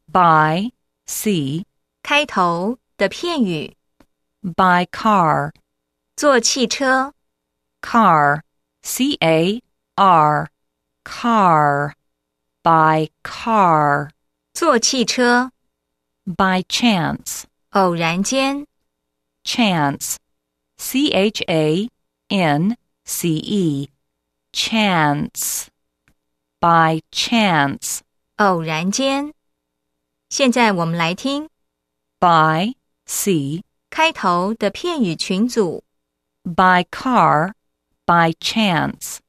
by, C, 开头的片语， by car, 坐汽车， car, C-A-R, car, by car, 坐汽车， by chance, 偶然间， chance, C-H-A-N-C-E, chance, by chance, 偶然间。现在我们来听 by, C, 开头的片语群组。 by car, by chance.